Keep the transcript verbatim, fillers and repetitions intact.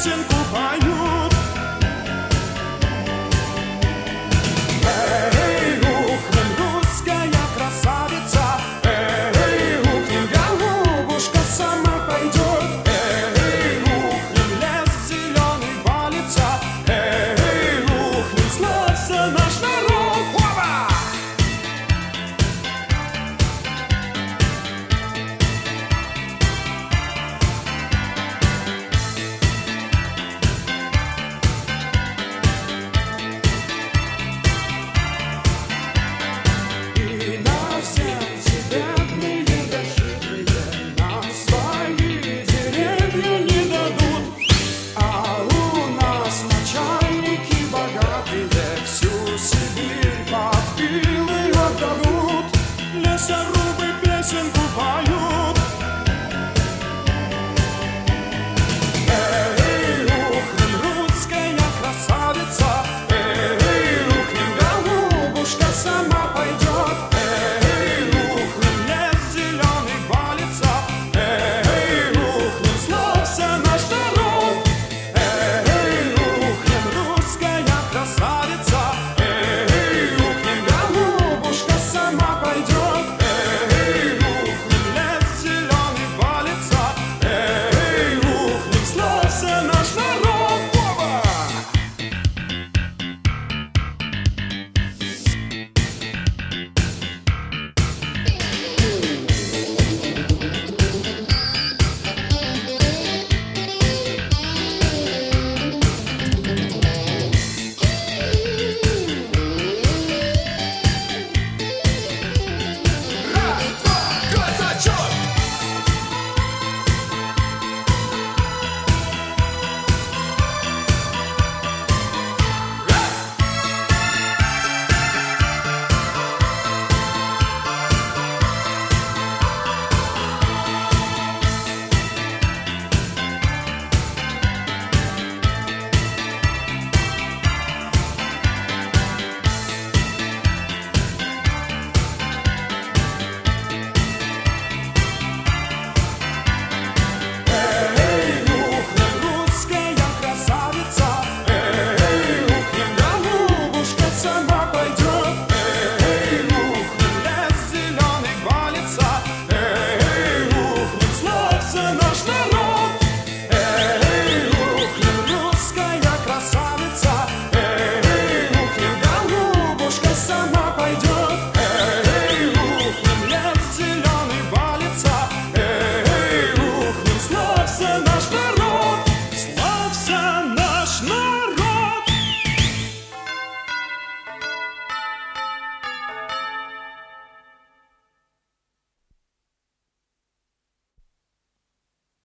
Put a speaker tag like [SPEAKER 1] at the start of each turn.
[SPEAKER 1] песенку поют. Эй, ухнем, русская красавица, эй, ухнем, голубушка сама пойдет. Эй, ухнем, лес зеленый валится, эй, ухнем, славься наш народ. Опа! И на сердце бедные да хитрые нам свои деревья не дадут. А у нас начальники богатые всю Сибирь под пилы отдадут. Лесорубы песенку